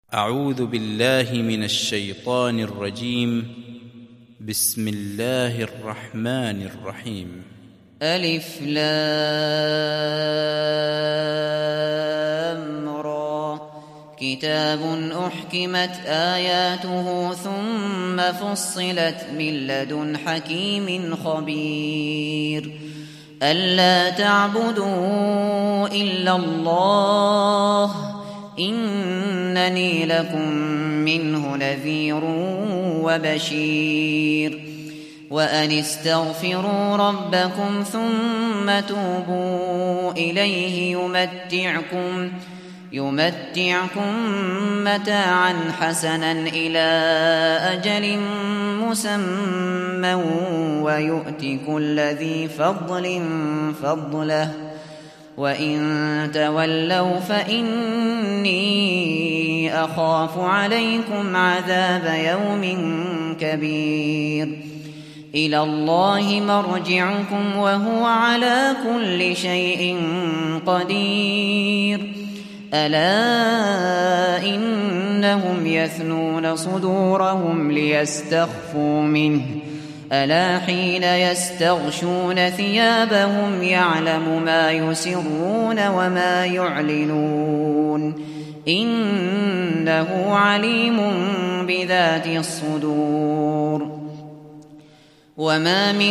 أعوذ بالله من الشيطان الرجيم. بسم الله الرحمن الرحيم. ألف لام را. كتاب أحكمت آياته ثم فصلت من لدن حكيم خبير. ألا تعبدوا إلا الله إنني لكم منه نذير وبشير. وأن استغفروا ربكم ثم توبوا إليه يمتعكم متاعا حسنا إلى أجل مسمى ويؤت كل ذي فضل فضله وإن تولوا فإني أخاف عليكم عذاب يوم كبير. إلى الله مرجعكم وهو على كل شيء قدير. ألا إنهم يثنون صدورهم ليستخفوا منه ألا حين يستغشون ثيابهم يعلم ما يسرون وما يعلنون إنه عليم بذات الصدور. وما من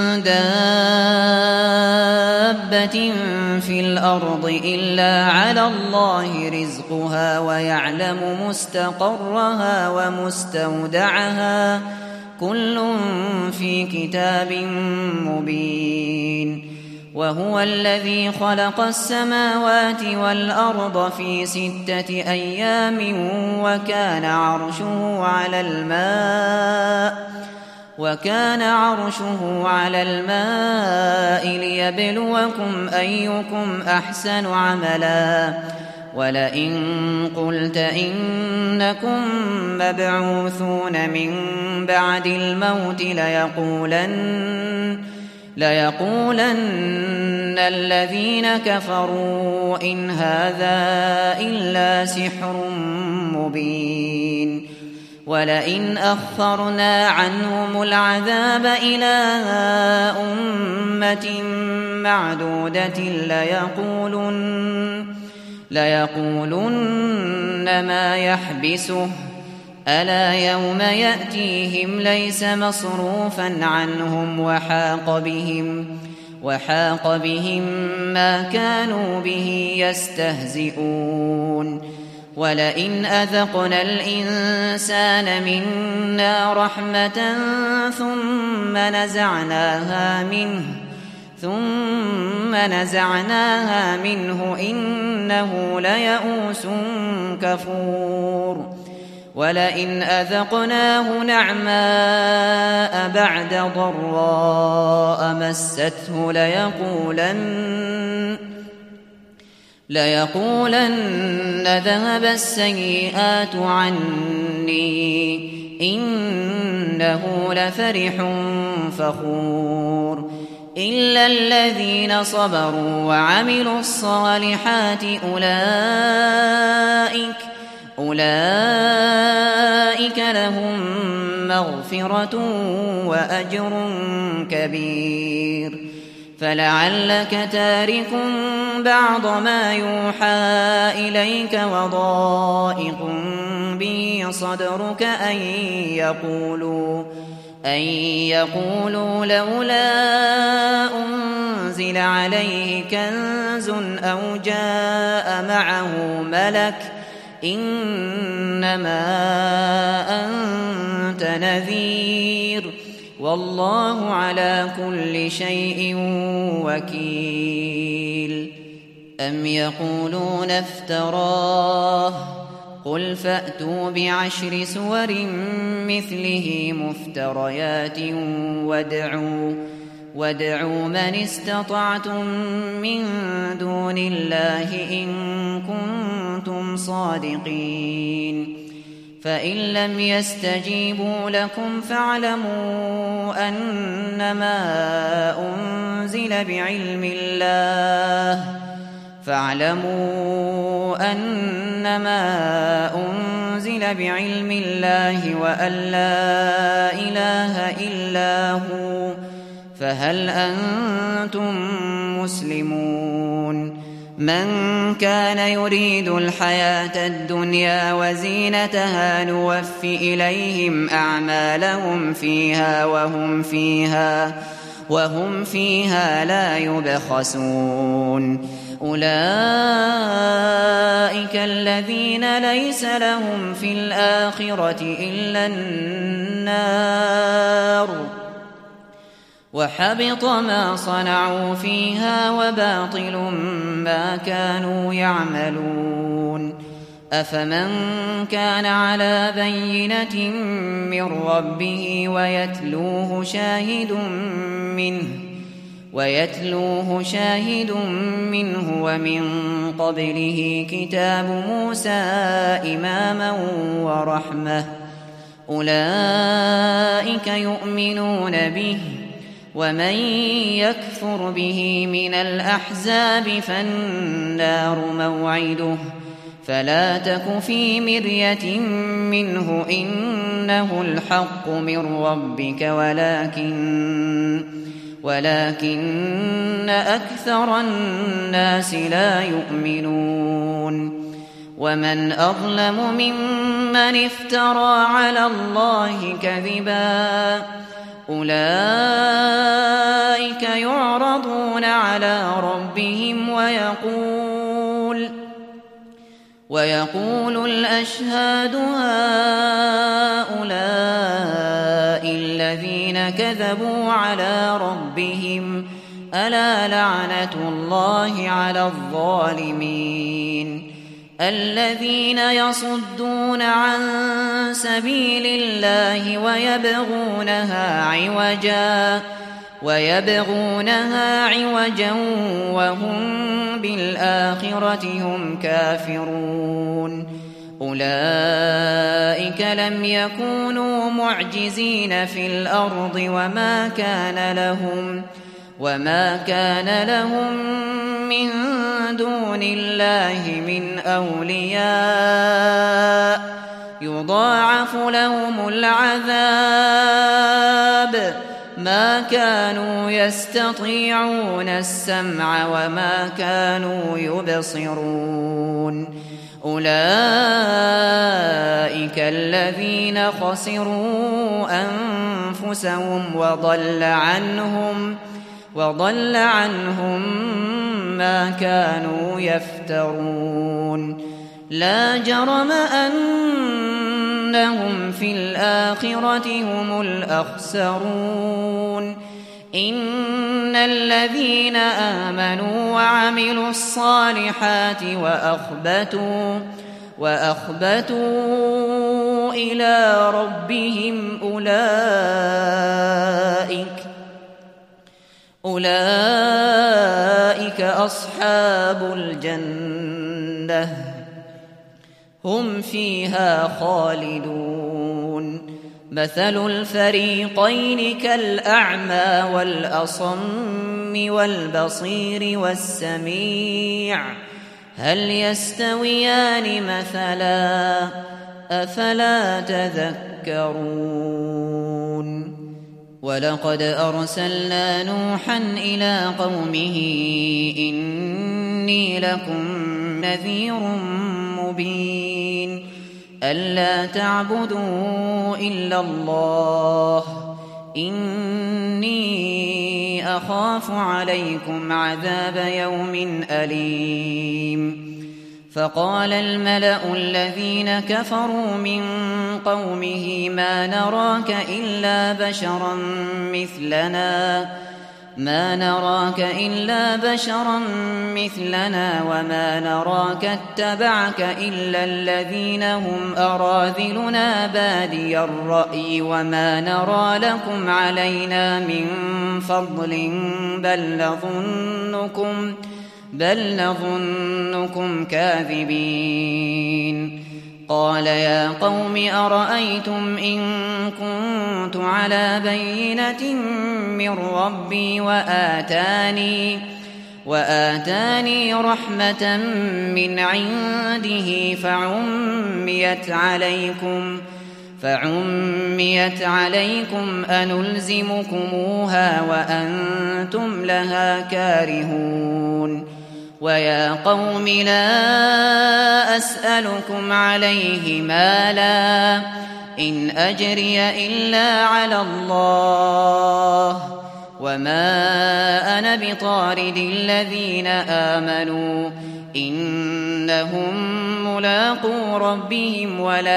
دابة في الأرض إلا على الله رزقها ويعلم مستقرها ومستودعها كل في كتاب مبين. وهو الذي خلق السماوات والأرض في 6 أيام وكان عرشه على الماء ليبلوكم أيكم أحسن عملا. ولئن قلت إنكم مبعوثون من بعد الموت ليقولن الذين كفروا إن هذا إلا سحر مبين. ولئن أخرنا عنهم العذاب إلى أمة معدودة ليقولن ما يحبسه ألا يوم يأتيهم ليس مصروفا عنهم وحاق بهم ما كانوا به يستهزئون. ولئن أذقنا الإنسان منا رحمة ثم نزعناها منه إنه ليئوس كفور. ولئن أذقناه نعماء بعد ضراء مسته ليقولن ذهب السيئات عني إنه لفرح فخور. إلا الذين صبروا وعملوا الصالحات أولئك لهم مغفرة وأجر كبير. فلعلك تارك بعض ما يوحى إليك وضائق به صدرك أن يقولوا لولا أنزل عليه كنز أو جاء معه ملك إنما أنت نذير والله على كل شيء وكيل. أم يقولون افتراه قل فأتوا ب10 سور مثله مفتريات وادعوا من استطعتم من دون الله إن كنتم صادقين. فإن لم يستجيبوا لكم فاعلموا أنما أنزل بعلم الله فاعلموا أنما أنزل أنزل بعلم الله وأن لا إله إلا هو فهل أنتم مسلمون من كان يريد الحياة الدنيا وزينتها نوف إليهم أعمالهم فيها وهم فيها لا يبخسون أولئك الذين ليس لهم في الآخرة إلا النار وحبط ما صنعوا فيها وباطل ما كانوا يعملون أفمن كان على بينة من ربه ويتلوه شاهد منه ومن قبله كتاب موسى إماما ورحمة أولئك يؤمنون به ومن يكفر به من الأحزاب فالنار موعده فلا تك في مرية منه إنه الحق من ربك ولكن أكثر الناس لا يؤمنون ومن أظلم ممن افترى على الله كذبا أولئك يعرضون على ربهم ويقول الأشهاد هؤلاء الذين كذبوا على ربهم ألا لعنة الله على الظالمين الذين يصدون عن سبيل الله ويبغونها عوجا وهم بالآخرة هم كافرون أولئك لم يكونوا معجزين في الأرض وما كان لهم من دون الله من أولياء يضاعف لهم العذاب ما كانوا يستطيعون السمع وما كانوا يبصرون أولئك الذين خسروا أنفسهم وضل عنهم ما كانوا يفترون لا جرم أنهم في الآخرة هم الأخسرون إن الذين آمنوا وعملوا الصالحات وأخبتوا إلى ربهم أولئك أصحاب الجنة هم فيها خالدون مثل الفريقين كالأعمى والأصم والبصير والسميع هل يستويان مثلا أفلا تذكرون ولقد أرسلنا نوحا إلى قومه إني لكم نذير مبين ألا تعبدوا إلا الله إني أخاف عليكم عذاب يوم أليم فقال الملأ الذين كفروا من قومه ما نراك إلا بشرا مثلنا وما نراك اتبعك إلا الذين هم أراذلنا بادي الرأي وما نرى لكم علينا من فضل بل نظنكم كاذبين قال يا قوم أرأيتم إن كنت على بينة من ربي وآتاني رحمة من عنده فعميت عليكم أنلزمكموها وأنتم لها كارهون ويا قوم لا أسألكم عليه مالا إن أجري إلا على الله وما أنا بطارد الذين آمنوا إنهم ملاقو ربهم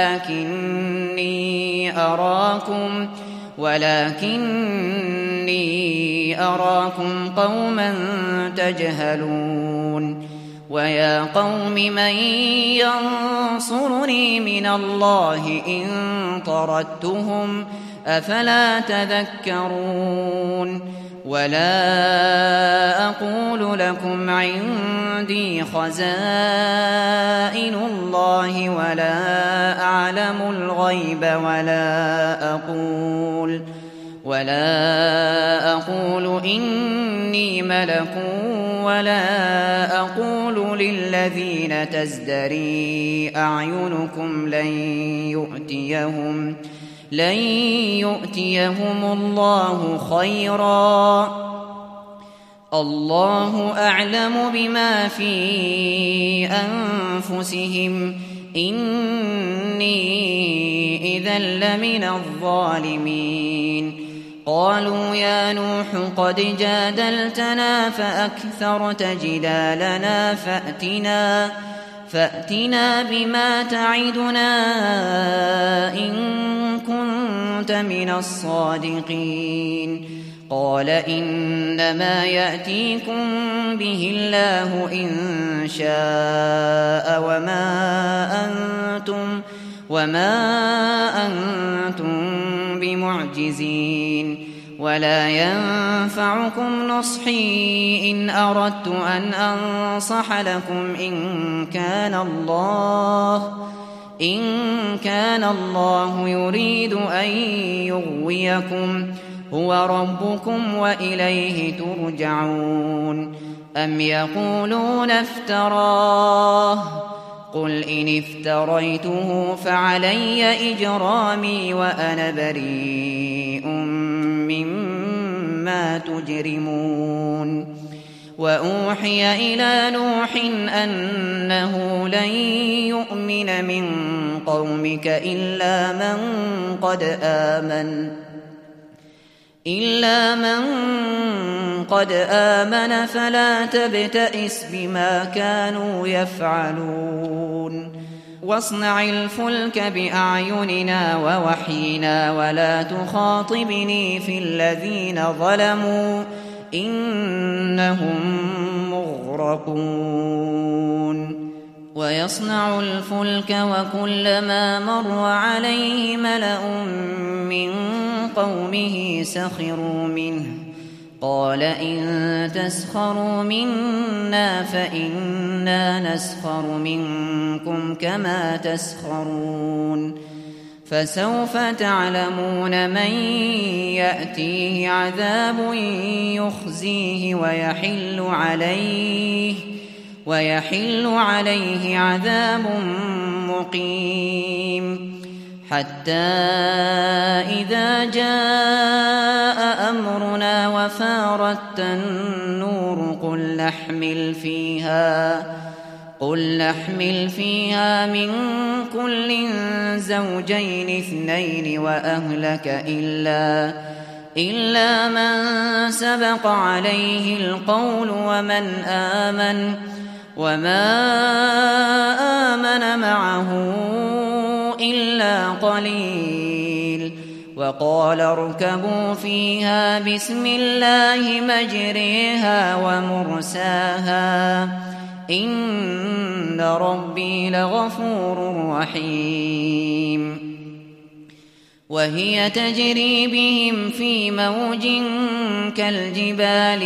ولكني أراكم قوما تجهلون ويا قوم من ينصرني من الله إن طردتهم أفلا تذكرون ولا أقول لكم عندي خزائن الله ولا أعلم الغيب ولا أقول إني ملك ولا أقول للذين تزدري أعينكم لن يؤتيهم الله خيرا الله أعلم بما في أنفسهم إني إذا لمن الظالمين قالوا يا نوح قد جادلتنا فأكثرت جدالنا فأتنا بما تعدنا إن كنت من الصادقين قال إنما يأتيكم به الله إن شاء وما أنتم بمعجزين ولا ينفعكم نصحي إن أردت أن أنصح لكم إن كان الله يريد أن يغويكم هو ربكم وإليه ترجعون أم يقولون افتراه قل إن افتريته فعلي إجرامي وأنا بريء مما تجرمون وأوحي إلى نوح أنه لن يؤمن من قومك إلا من قد آمن فلا تبتئس بما كانوا يفعلون واصنع الفلك بأعيننا ووحينا ولا تخاطبني في الذين ظلموا إنهم مغرقون ويصنع الفلك وكلما مر عليه ملأ من قومه سخروا منه قال إن تسخروا منا فإنا نسخر منكم كما تسخرون فسوف تعلمون من يأتيه عذاب يخزيه ويحل عليه عذاب مقيم حتى إذا جاء أمرنا وفارت النور قل نحمل فيها من كل زوجين اثنين وأهلك إلا من سبق عليه القول وما آمن معه إلا قليل وقال اركبوا فيها بسم الله مجريها ومرساها إن ربي لغفور رحيم وهي تجري بهم في موج كالجبال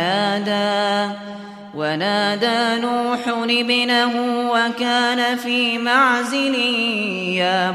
ونادى نوح ابنه وكان في معزل يا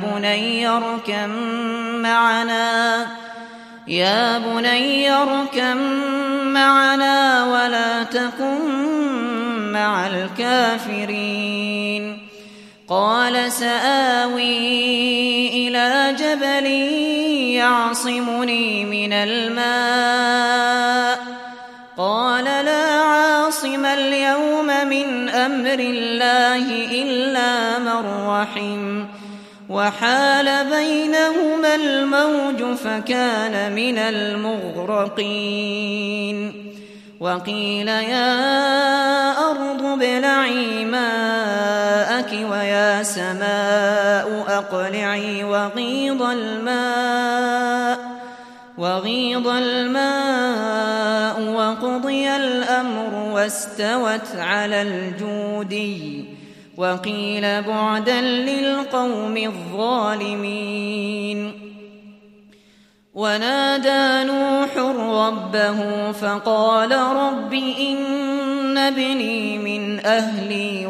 بني اركم معنا ولا تكن مع الكافرين. قال سآوي إلى جبل يعصمني من الماء. قال لا عاصم اليوم من أمر الله إلا من رحم. وحال بينهما الموج فكان من المغرقين. وقيل يا أرض ابلعي ماءك ويا سماء أقلعي وغيض الماء وقضي الأمر واستوت على الجودي. وقيل بعدا للقوم الظالمين. ونادى نوح ربه فقال رب إن ابني من أهلي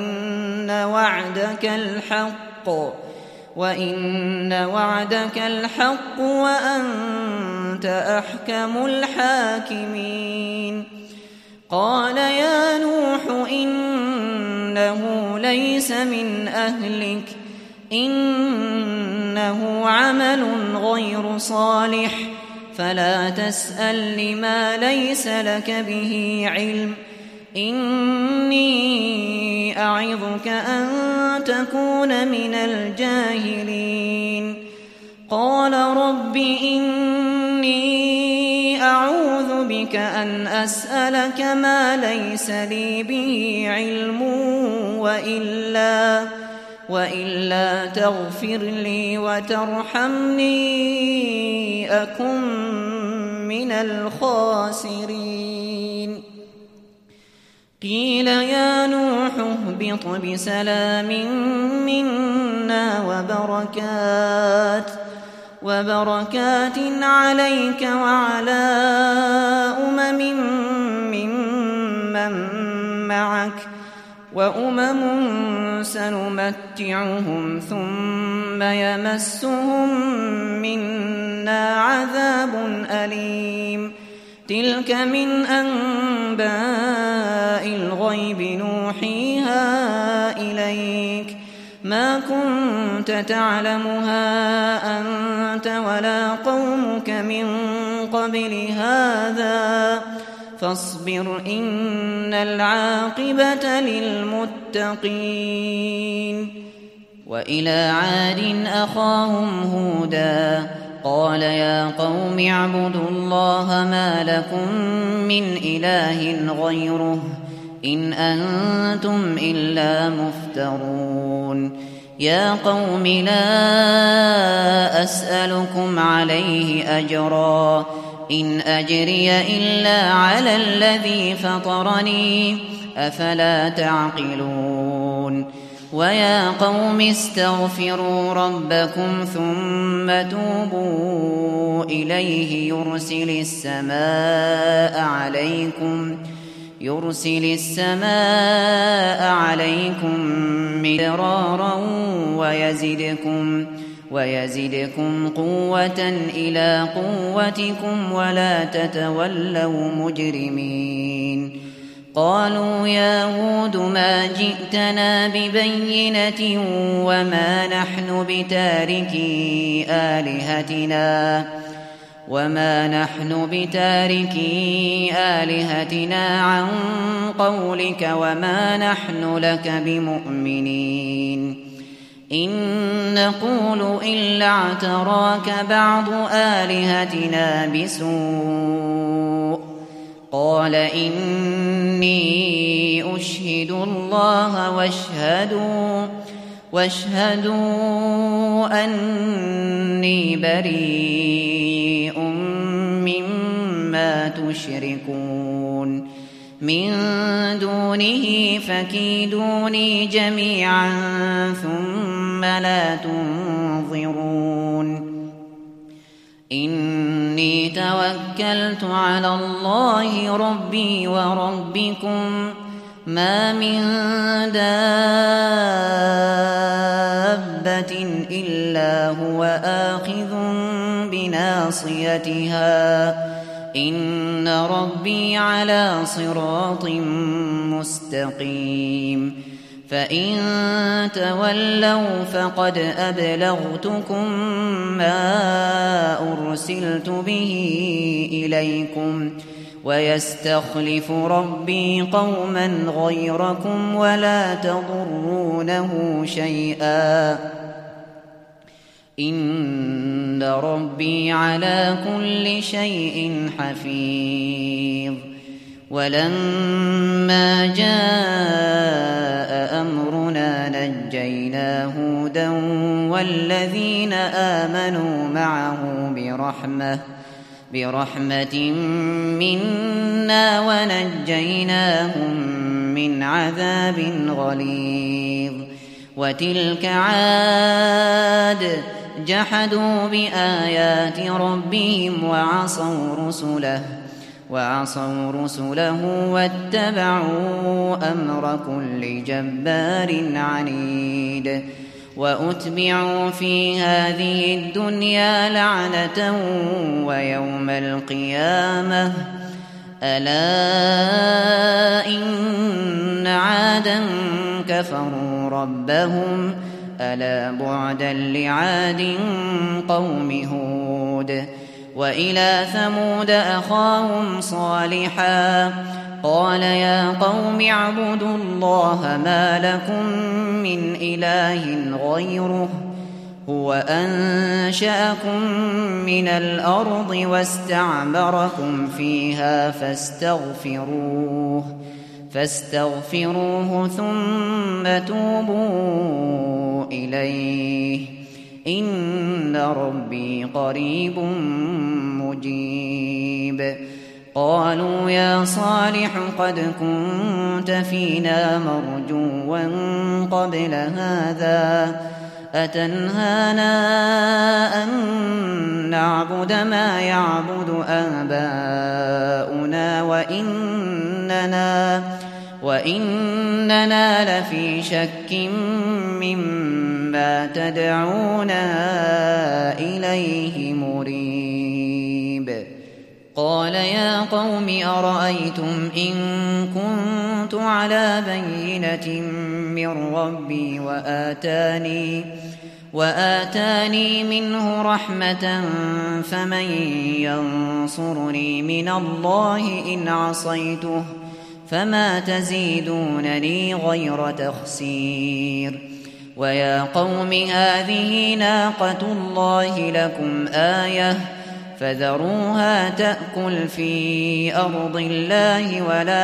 وإن وعدك الحق وأنت أحكم الحاكمين. قال يا نوح إنه ليس من أهلك إنه عمل غير صالح فلا تسأل لما ليس لك به علم إني أعظك أن تكون من الجاهلين. قال رب إني أعوذ بك أن أسألك ما ليس لي به علم وإلا تغفر لي وترحمني أكن من الخاسرين. قيل يا نوح اهبط بسلام منا وبركات عليك وعلى ممن معك وأمم سنمتعهم ثم يمسهم منا عذاب أليم. تلك من أنباء الغيب نوحيها إليك ما كنت تعلمها أنت ولا قومك من قبل هذا فاصبر إن العاقبة للمتقين. وإلى عاد أخاهم هودا قال يا قوم اعبدوا الله ما لكم من إله غيره إن أنتم إلا مفترون. يا قوم لا أسألكم عليه أجرا إن أجري إلا على الذي فطرني أفلا تعقلون. ويا قوم استغفروا ربكم ثم توبوا إليه يرسل السماء عليكم مدرارا ويزدكم قوة إلى قوتكم ولا تتولوا مجرمين. قالوا يا هود ما جئتنا ببينة وما نحن بتاركي آلهتنا عن قولك وما نحن لك بمؤمنين. إن نقول إلا اعتراك بعض آلهتنا بسوء. قال إني أشهد الله واشهدوا أني بريء مما تشركون من دونه فكيدوني جميعا ثم لا تنظرون. إني توكلت على الله ربي وربكم ما من دابة إلا هو آخذ بناصيتها إن ربي على صراط مستقيم فإن تولوا فقد أبلغتكم ما أرسلت به إليكم ويستخلف ربي قوما غيركم ولا تضرونه شيئا إن ربي على كل شيء حفيظ ولما جاء أمرنا نجينا هودا والذين آمنوا معه برحمة منا ونجيناهم من عذاب غليظ وتلك عاد جحدوا بآيات ربهم وعصوا رسله واتبعوا أمر كل جبار عنيد وأتبعوا في هذه الدنيا لعنة ويوم القيامة ألا إن عادا كفروا ربهم ألا بعدا لعاد قوم هود وإلى ثمود أخاهم صالحا قال يا قوم اعبدوا الله ما لكم من إله غيره هو أنشأكم من الأرض واستعمركم فيها فاستغفروه ثم توبوا إليه إن ربي قريب مجيب قالوا يا صالح قد كنت فينا مرجوا قبل هذا أتنهانا أن نعبد ما يعبد آباؤنا وإننا لفي شك مما تدعونا إليه مريب قال يا قوم أرأيتم إن كنت على بينة من ربي وآتاني منه رحمة فمن ينصرني من الله إن عصيته فما تزيدونني غير تخسير ويا قوم هذه ناقة الله لكم آية فذروها تأكل في أرض الله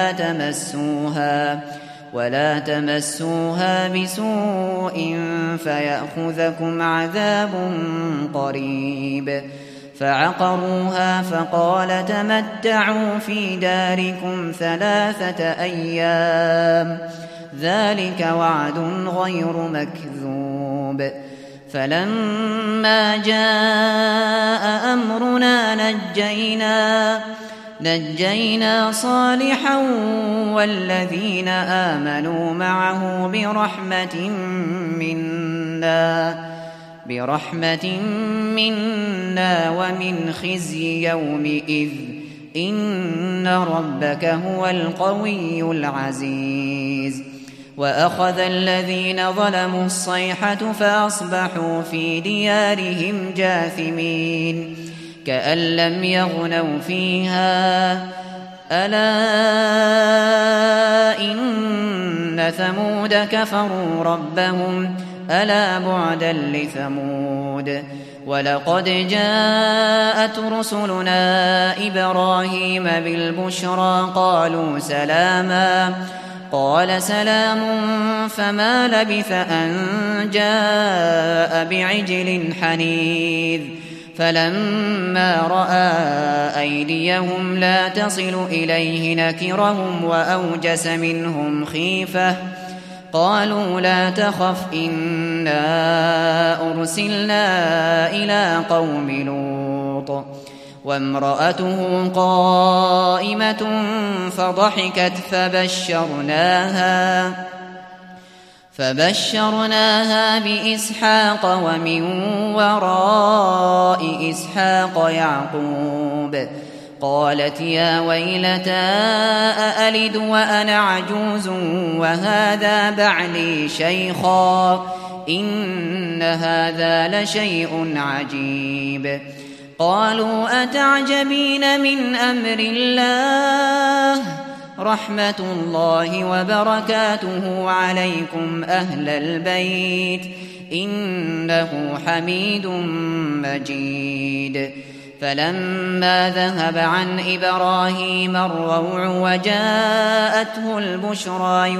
ولا تمسوها بسوء فيأخذكم عذاب قريب فعقروها فقال تمتعوا في داركم 3 أيام ذلك وعد غير مكذوب فلما جاء أمرنا نجينا صالحا والذين آمنوا معه برحمة منا ومن خزي يومئذ إن ربك هو القوي العزيز وأخذ الذين ظلموا الصيحة فأصبحوا في ديارهم جاثمين كأن لم يغنوا فيها ألا إن ثمود كفروا ربهم ألا بعدا لثمود ولقد جاءت رسلنا إبراهيم بالبشرى قالوا سلاما قال سلام فما لبث أن جاء بعجل حنيذ فلما رأى أيديهم لا تصل إليه نكرهم وأوجس منهم خيفة قالوا لا تخف إنا أرسلنا إلى قوم لوط وامرأته قائمة فضحكت فبشرناها بإسحاق ومن وراء إسحاق يعقوب قالت يا ويلتى أألد وأنا عجوز وهذا بعلي شيخا إن هذا لشيء عجيب. قالوا أتعجبين من أمر الله رحمة الله وبركاته عليكم أهل البيت إنه حميد مجيد. فلما ذهب عن إبراهيم الروع وجاءته البشرى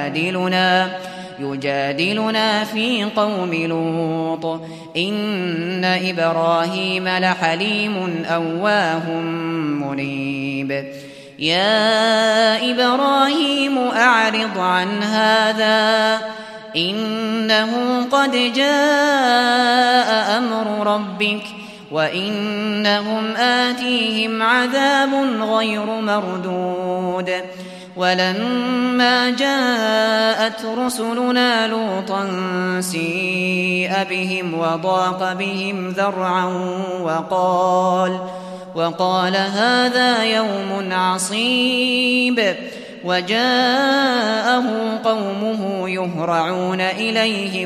يجادلنا في قوم لوط إن إبراهيم لحليم أواه منيب. يا إبراهيم أعرض عن هذا إنه قد جاء أمر ربك وإنهم آتيهم عذاب غير مردود. ولما جاءت رسلنا لوطا سيء بهم وضاق بهم ذرعا وقال هذا يوم عصيب. وجاءه قومه يهرعون إليه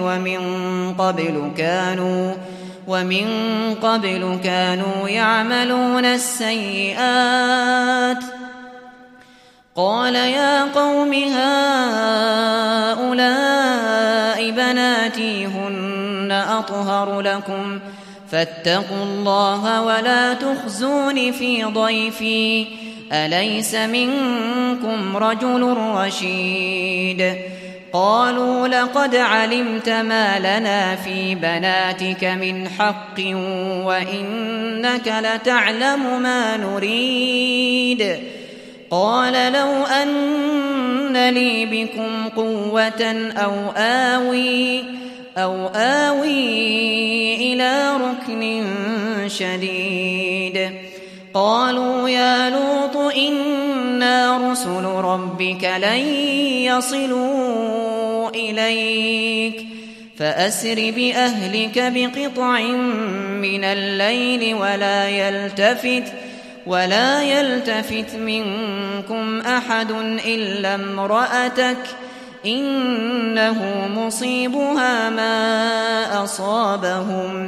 ومن قبل كانوا يعملون السيئات. قال يا قوم هؤلاء بناتي هن أطهر لكم فاتقوا الله ولا تخزون في ضيفي أليس منكم رجل رشيد. قالوا لقد علمت ما لنا في بناتك من حق وإنك لتعلم ما نريد. قال لو أن لي بكم قوة أو آوي إلى ركن شديد. قالوا يا لوط إنا رسل ربك لن يصلوا إليك فأسر بأهلك بقطع من الليل ولا يلتفت منكم أحد إلا امرأتك إنه مصيبها ما أصابهم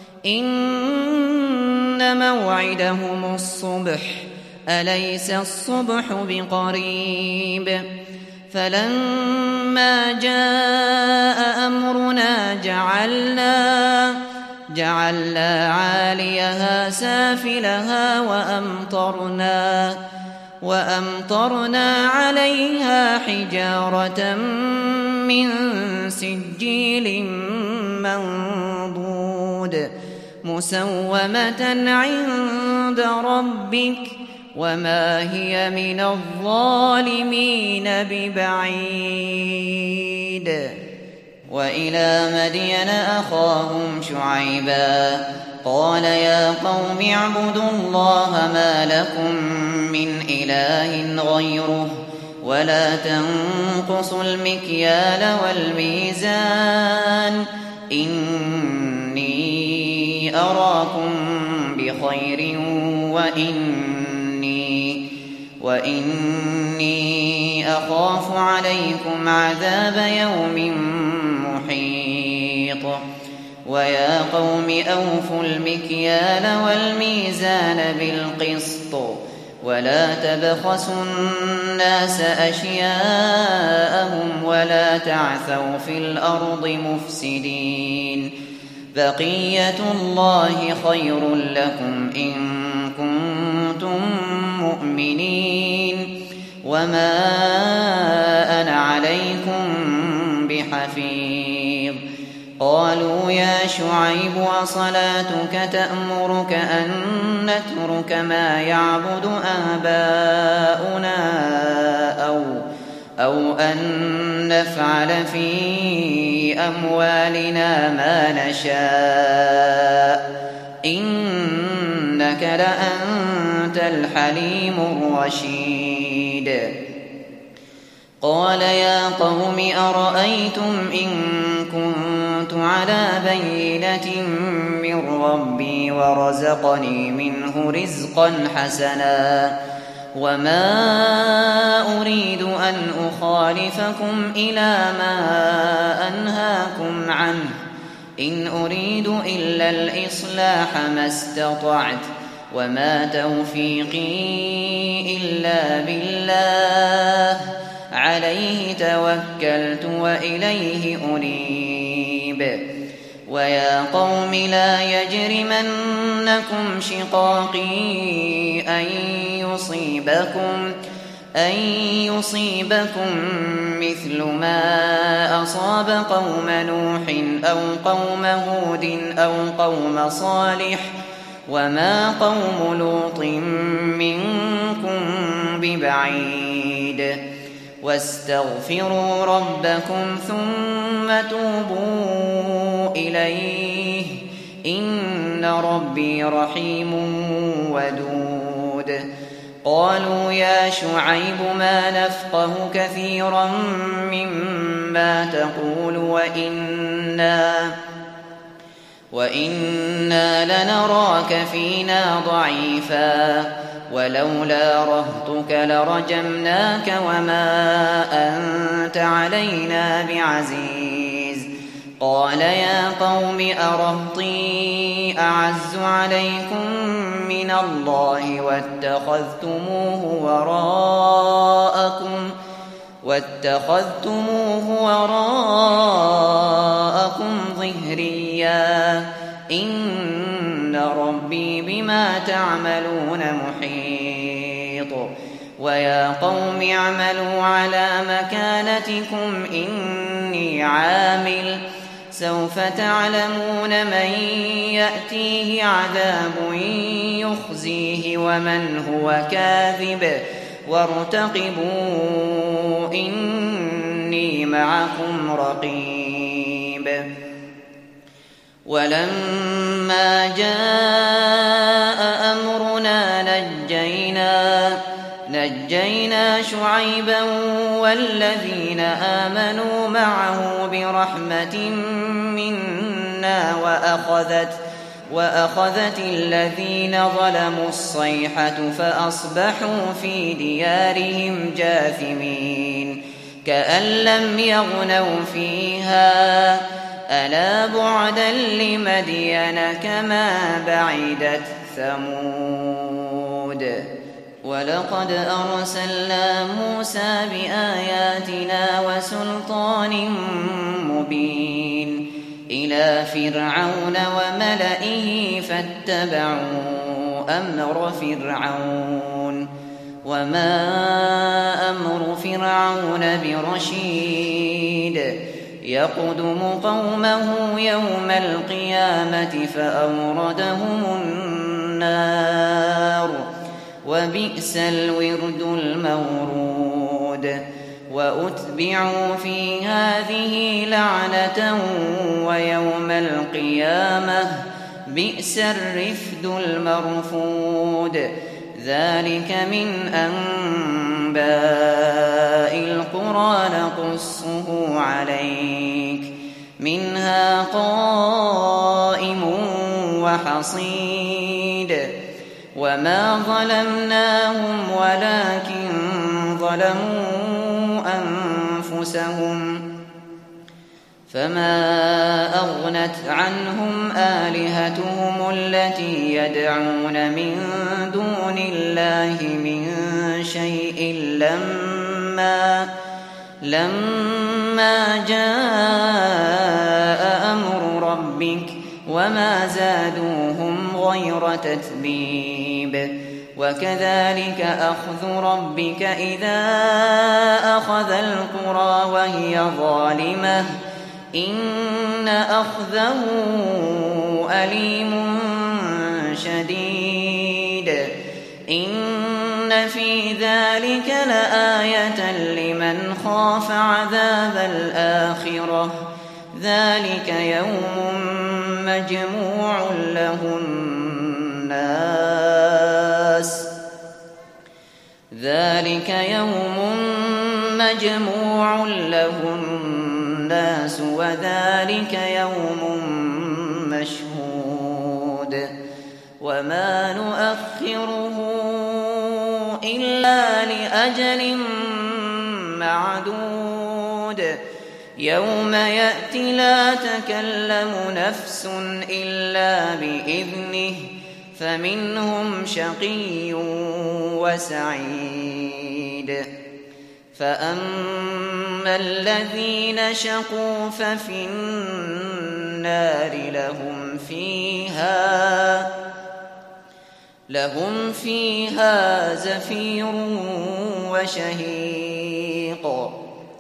إن موعدهم الصبح أليس الصبح بقريب. فلما جاء أمرنا جعلنا عاليها سافلها وأمطرنا عليها حجارة من سجيل منضود مسومة عند ربك وما هي من الظالمين ببعيد. وإلى مدين أخاهم شعيبا قال يا قوم اعبدوا الله ما لكم من إله غيره ولا تنقصوا المكيال والميزان إني أراكم بخير وإني أخاف عليكم عذاب يوم محيط. ويا قوم أوفوا المكيال والميزان بالقسط ولا تبخسوا الناس أشياءهم ولا تعثوا في الأرض مفسدين. بقية الله خير لكم إن كنتم مؤمنين وما أنا عليكم بحفيظ. قالوا يا شعيب وصلاتك تأمرك أن نترك ما يعبد آباؤنا أو أن نفعل في أموالنا ما نشاء إنك لأنت الحليم الرشيد. قال يا قوم أرأيتم إن كنتم كنت على بينة من ربي ورزقني منه رزقا حسنا وما أريد أن أخالفكم إلى ما أنهاكم عنه إن أريد إلا الإصلاح ما استطعت وما توفيقي إلا بالله عليه توكلت وإليه أنيب ويا قوم لا يجرمنكم شقاقي أن يصيبكم مثل ما أصاب قوم نوح أو قوم هود أو قوم صالح وما قوم لوط منكم ببعيد واستغفروا ربكم ثم توبوا إليه إن ربي رحيم ودود قالوا يا شعيب ما نفقه كثيرا مما تقول وإنا لنراك فينا ضعيفا ولولا رهطك لرجمناك وما أنت علينا بعزيز قال يا قوم أرهطي أعز عليكم من الله واتخذتموه وراءكم ظهريا إن ربي بما تعملون محيط ويا قوم اعملوا على مكانتكم إني عامل سوف تعلمون من يأتيه عذاب يخزيه ومن هو كاذب وارتقبوا إني معكم رقيب ولما جاء أمرنا نجينا شعيبا والذين آمنوا معه برحمة منا وأخذت الذين ظلموا الصيحة فأصبحوا في ديارهم جاثمين كأن لم يغنوا فيها ألا بعدا لمدين كما بعدت ثمود ولقد أرسلنا موسى بآياتنا وسلطان مبين إلى فرعون وملئه فاتبعوا أمر فرعون وما أمر فرعون برشيد يقدم قومه يوم القيامة فأوردهم النار وبئس الورد المورود وأتبعوا في هذه لعنة ويوم القيامة بئس الرفد المرفود ذلك من أنباء القرى نقصه عليك منها قائم وحصيد وما ظلمناهم ولكن ظلموا أنفسهم فما أغنت عنهم آلهتهم التي يدعون من دون الله من شيء لما جاء أمر ربك وما زادوهم غير تتبيب وكذلك أخذ ربك إذا أخذ القرى وهي ظالمة إن أخذه أليم شديد إن في ذلك لآية لمن خاف عذاب الآخرة ذلك يوم مجموع له الناس ذلك يوم مجموع له الناس الناس وذلك يوم مشهود وما نؤخره إلا لأجل معدود يوم يأتي لا تكلم نفس إلا بإذنه فمنهم شقي وسعيد فأما الذين شقوا ففي النار لهم فيها زفير وشهيق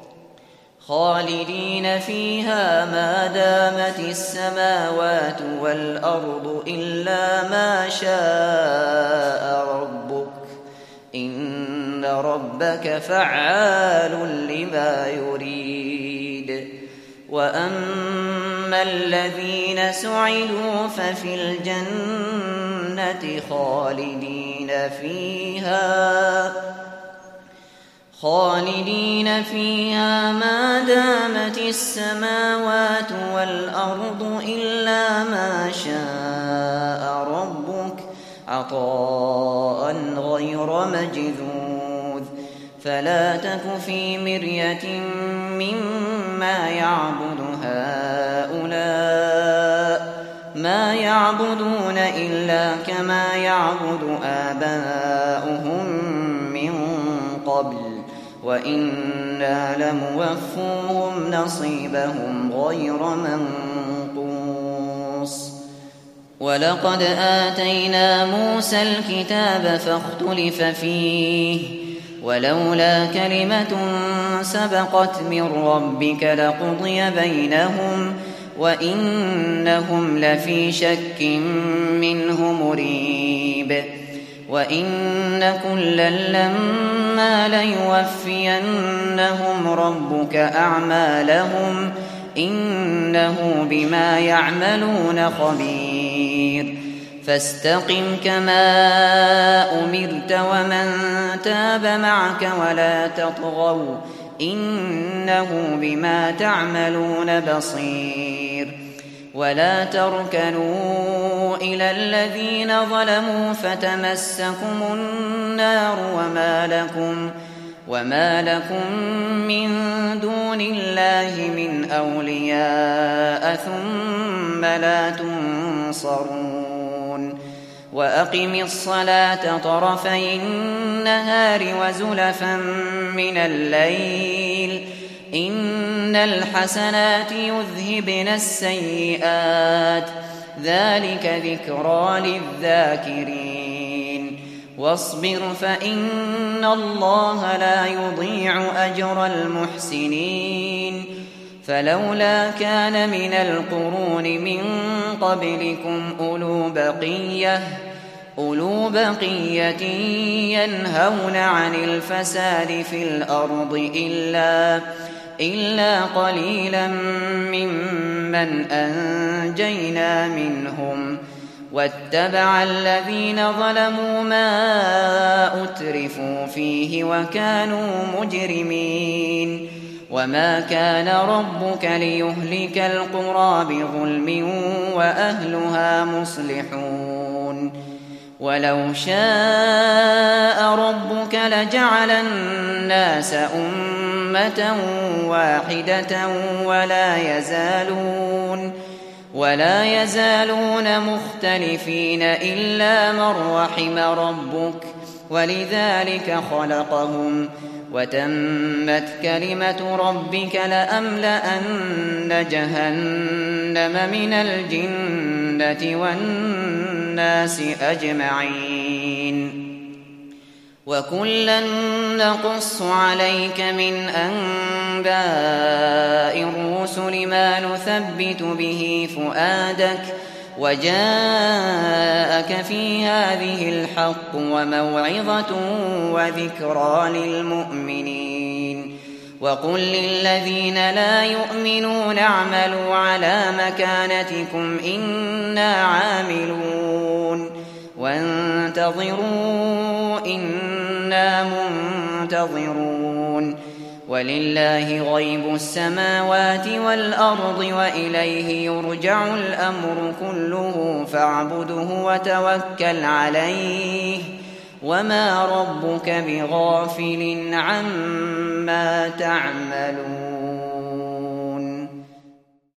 خالدين فيها ما دامت السماوات والأرض إلا ما شاء ربك إن ربك فعال لما يريد وأما الذين سعدوا ففي الجنة خالدين فيها ما دامت السماوات والأرض إلا ما شاء ربك عطاء غير مجذوذ فلا تك في مرية مما يعبد هؤلاء ما يعبدون إلا كما يعبد آباؤهم من قبل وإنا لموفوهم نصيبهم غير منقوص ولقد آتينا موسى الكتاب فاختلف فيه ولولا كلمة سبقت من ربك لقضي بينهم وإنهم لفي شك منه مريب وإن كلا لما ليوفينهم ربك أعمالهم إنه بما يعملون خبير فاستقم كما أمرت ومن تاب معك ولا تطغوا إنه بما تعملون بصير ولا تركنوا إلى الذين ظلموا فتمسكم النار وما لكم من دون الله من أولياء ثم لا تنصرون وأقم الصلاة طرفي النهار وزلفا من الليل إن الحسنات يذهبن السيئات ذلك ذكرى للذاكرين واصبر فإن الله لا يضيع أجر المحسنين فلولا كان من القرون من قبلكم أولو بقية ينهون عن الفساد في الأرض إلا قليلا ممن أنجينا منهم واتبع الذين ظلموا ما أترفوا فيه وكانوا مجرمين وما كان ربك ليهلك القرى بظلم وأهلها مصلحون ولو شاء ربك لجعل الناس أمة واحدة ولا يزالون مختلفين إلا من رحم ربك ولذلك خلقهم وتمت كلمة ربك لأملأن جهنم من الجنة والناس أجمعين وكلا نقص عليك من أنباء الرسل ما نثبت به فؤادك وجاءك في هذه الحق وموعظة وذكرى للمؤمنين وقل للذين لا يؤمنون اعملوا على مكانتكم إنا عاملون وانتظروا إنا منتظرون ولله غيب السماوات والأرض وإليه يرجع الأمر كله فاعبده وتوكل عليه وما ربك بغافل عما تعملون